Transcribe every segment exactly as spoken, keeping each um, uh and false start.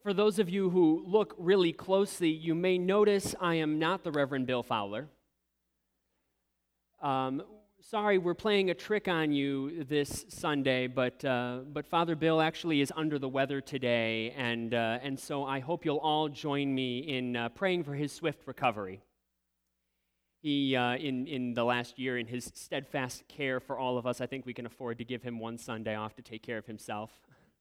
For those of you who look really closely, you may notice I am not the Reverend Bill Fowler. Um, sorry, we're playing a trick on you this Sunday, but uh, but Father Bill actually is under the weather today, and uh, and so I hope you'll all join me in uh, praying for his swift recovery. He, uh, in in the last year, in his steadfast care for all of us, I think we can afford to give him one Sunday off to take care of himself.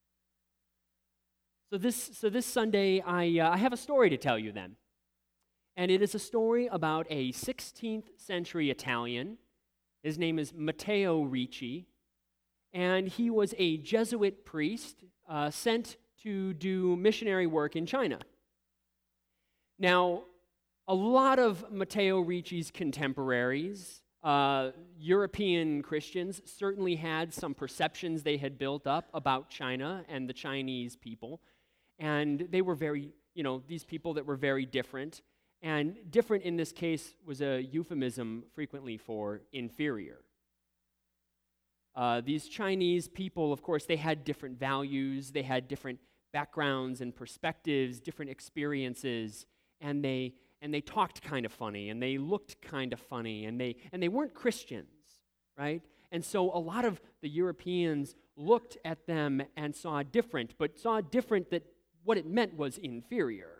So this, so this Sunday, I, uh, I have a story to tell you then. And it is a story about a sixteenth century Italian. His name is Matteo Ricci, and he was a Jesuit priest uh, sent to do missionary work in China. Now, a lot of Matteo Ricci's contemporaries, uh, European Christians, certainly had some perceptions they had built up about China and the Chinese people. And they were very, you know, these people that were very different. And different in this case was a euphemism frequently for inferior. Uh, these Chinese people, of course, they had different values, they had different backgrounds and perspectives, different experiences, and they and they talked kind of funny, and they looked kind of funny, and they and they weren't Christians, right? And so a lot of the Europeans looked at them and saw different, but saw different that what it meant was inferior.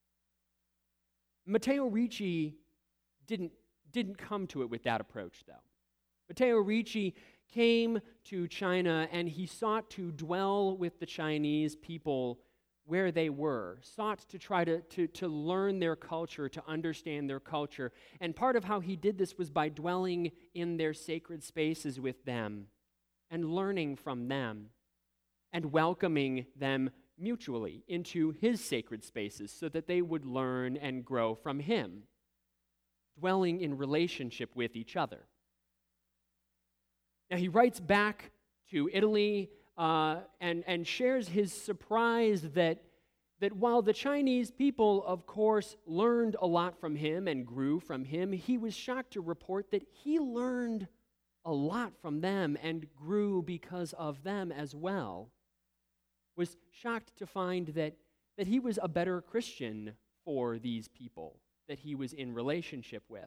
Matteo Ricci didn't, didn't come to it with that approach, though. Matteo Ricci came to China, and he sought to dwell with the Chinese people where they were, sought to try to, to, to learn their culture, to understand their culture. And part of how he did this was by dwelling in their sacred spaces with them and learning from them and welcoming them mutually into his sacred spaces so that they would learn and grow from him, dwelling in relationship with each other. Now he writes back to Italy uh, and, and shares his surprise that, that while the Chinese people, of course, learned a lot from him and grew from him, he was shocked to report that he learned a lot from them and grew because of them as well. Was shocked to find that, that he was a better Christian for these people that he was in relationship with.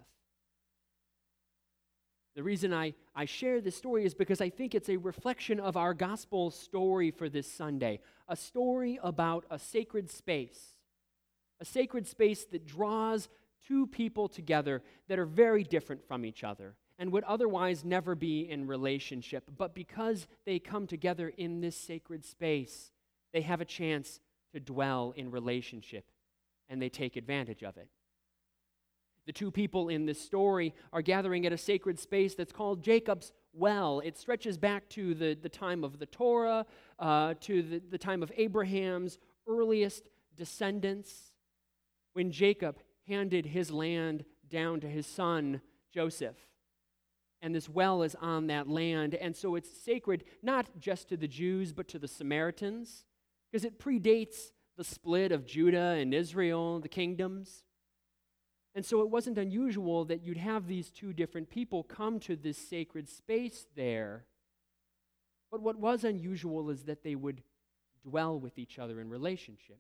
The reason I, I share this story is because I think it's a reflection of our gospel story for this Sunday, a story about a sacred space, a sacred space that draws two people together that are very different from each other and would otherwise never be in relationship. But because they come together in this sacred space, they have a chance to dwell in relationship, and they take advantage of it. The two people in this story are gathering at a sacred space that's called Jacob's Well. It stretches back to the, the time of the Torah, uh, to the, the time of Abraham's earliest descendants, when Jacob handed his land down to his son Joseph. And this well is on that land, and so it's sacred not just to the Jews, but to the Samaritans, because it predates the split of Judah and Israel, the kingdoms. And so it wasn't unusual that you'd have these two different people come to this sacred space there. But what was unusual is that they would dwell with each other in relationship.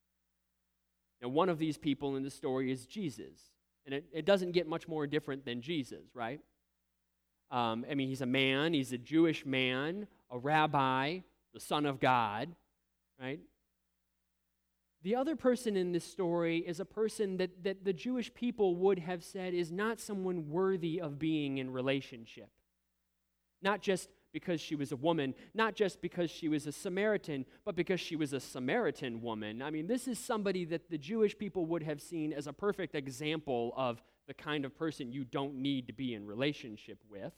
Now, one of these people in the story is Jesus. And it, it doesn't get much more different than Jesus, right? Um, I mean, he's a man, he's a Jewish man, a rabbi, the Son of God, right? The other person in this story is a person that, that the Jewish people would have said is not someone worthy of being in relationship. Not just because she was a woman, not just because she was a Samaritan, but because she was a Samaritan woman. I mean, this is somebody that the Jewish people would have seen as a perfect example of the kind of person you don't need to be in relationship with.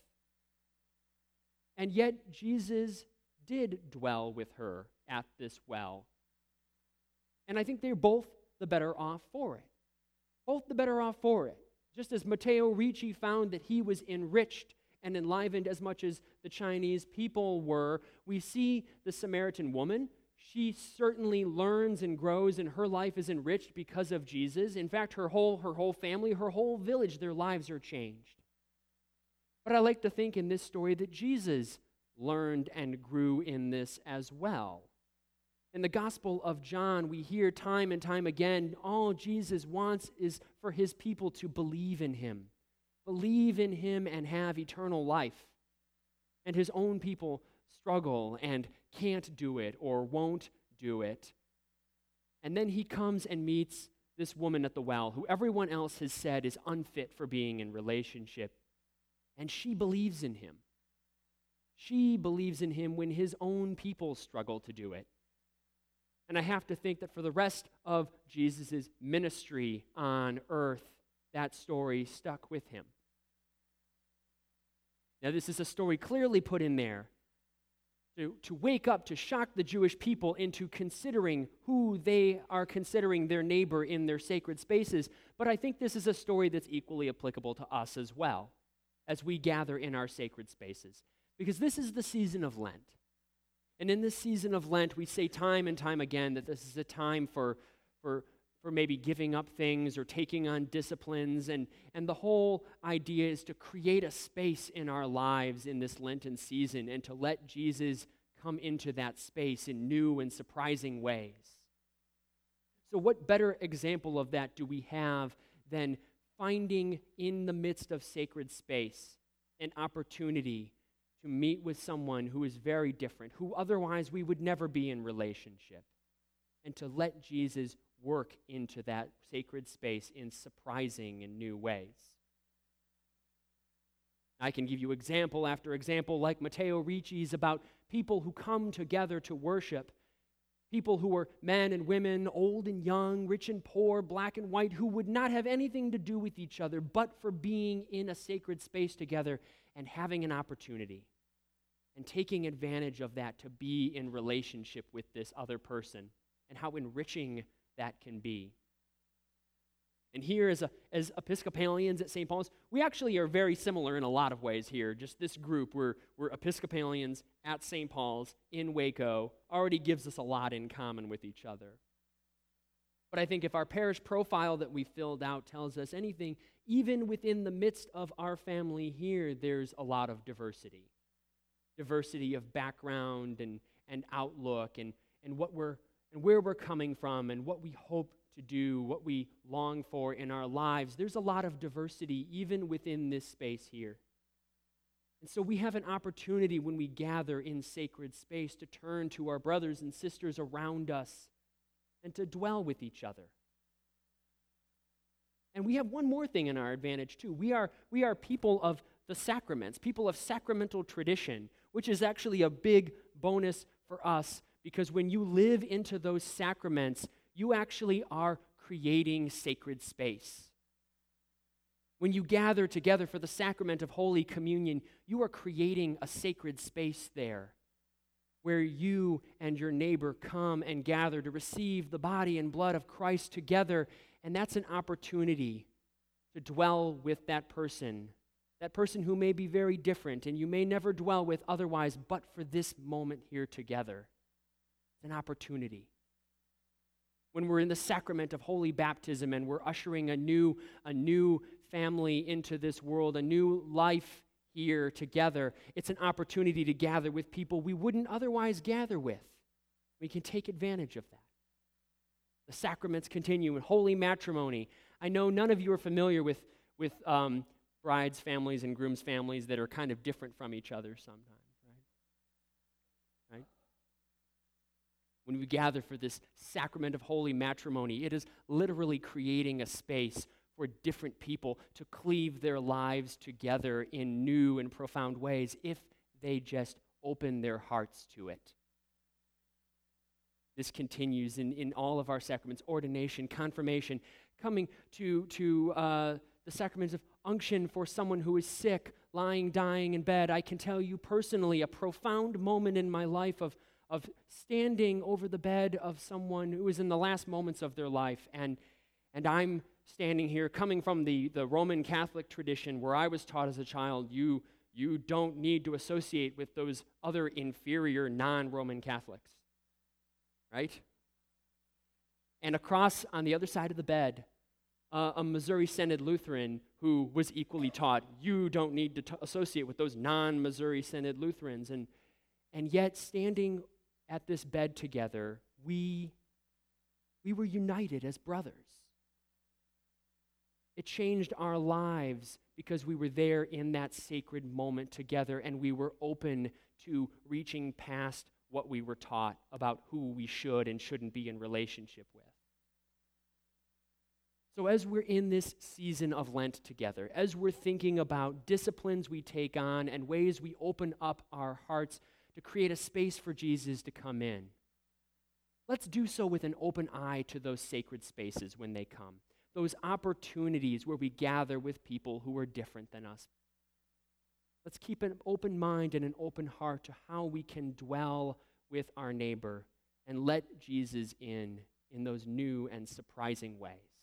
And yet, Jesus did dwell with her at this well. And I think they're both the better off for it. Both the better off for it. Just as Matteo Ricci found that he was enriched and enlivened as much as the Chinese people were, we see the Samaritan woman. She certainly learns and grows, and her life is enriched because of Jesus. In fact, her whole, her whole family, her whole village, their lives are changed. But I like to think in this story that Jesus learned and grew in this as well. In the Gospel of John, we hear time and time again, all Jesus wants is for his people to believe in him. Believe in him and have eternal life. And his own people struggle and can't do it or won't do it. And then he comes and meets this woman at the well, who everyone else has said is unfit for being in relationship. And she believes in him. She believes in him when his own people struggle to do it. And I have to think that for the rest of Jesus' ministry on earth, that story stuck with him. Now, this is a story clearly put in there to, to wake up, to shock the Jewish people into considering who they are considering their neighbor in their sacred spaces. But I think this is a story that's equally applicable to us as well, as we gather in our sacred spaces. Because this is the season of Lent. And in this season of Lent, we say time and time again that this is a time for, for, for maybe giving up things or taking on disciplines. And, and the whole idea is to create a space in our lives in this Lenten season and to let Jesus come into that space in new and surprising ways. So what better example of that do we have than finding in the midst of sacred space an opportunity to meet with someone who is very different, who otherwise we would never be in relationship, and to let Jesus work into that sacred space in surprising and new ways. I can give you example after example, like Matteo Ricci's, about people who come together to worship, people who are men and women, old and young, rich and poor, black and white, who would not have anything to do with each other but for being in a sacred space together and having an opportunity and taking advantage of that to be in relationship with this other person, and how enriching that can be. And here, as, a, as Episcopalians at Saint Paul's, we actually are very similar in a lot of ways here. Just this group, we're, we're Episcopalians at Saint Paul's in Waco, already gives us a lot in common with each other. But I think if our parish profile that we filled out tells us anything, even within the midst of our family here, there's a lot of diversity. Diversity of background and, and outlook and, and what we're and where we're coming from and what we hope to do, what we long for in our lives. There's a lot of diversity even within this space here. And so we have an opportunity when we gather in sacred space to turn to our brothers and sisters around us and to dwell with each other. And we have one more thing in our advantage too. We are, we are people of the sacraments, people of sacramental tradition, which is actually a big bonus for us, because when you live into those sacraments, you actually are creating sacred space. When you gather together for the sacrament of Holy Communion, you are creating a sacred space there where you and your neighbor come and gather to receive the body and blood of Christ together, and that's an opportunity to dwell with that person, that person who may be very different and you may never dwell with otherwise, but for this moment here together. It's an opportunity. When we're in the sacrament of holy baptism and we're ushering a new, a new family into this world, a new life here together, it's an opportunity to gather with people we wouldn't otherwise gather with. We can take advantage of that. The sacraments continue in holy matrimony. I know none of you are familiar with, with um, brides' families and grooms' families that are kind of different from each other sometimes, right? Right? When we gather for this sacrament of holy matrimony, it is literally creating a space for different people to cleave their lives together in new and profound ways if they just open their hearts to it. This continues in, in all of our sacraments: ordination, confirmation, coming to, to uh, the sacraments of unction for someone who is sick, lying, dying in bed. I can tell you personally a profound moment in my life of, of standing over the bed of someone who is in the last moments of their life, and, and I'm standing here coming from the, the Roman Catholic tradition where I was taught as a child, you, you don't need to associate with those other inferior non-Roman Catholics. Right? And across on the other side of the bed, uh, a Missouri Synod Lutheran who was equally taught, you don't need to t- associate with those non-Missouri Synod Lutherans. And, and yet, standing at this bed together, we, we were united as brothers. It changed our lives because we were there in that sacred moment together, and we were open to reaching past what we were taught about who we should and shouldn't be in relationship with. So as we're in this season of Lent together, as we're thinking about disciplines we take on and ways we open up our hearts to create a space for Jesus to come in, let's do so with an open eye to those sacred spaces when they come, those opportunities where we gather with people who are different than us. Let's keep an open mind and an open heart to how we can dwell with our neighbor and let Jesus in in those new and surprising ways.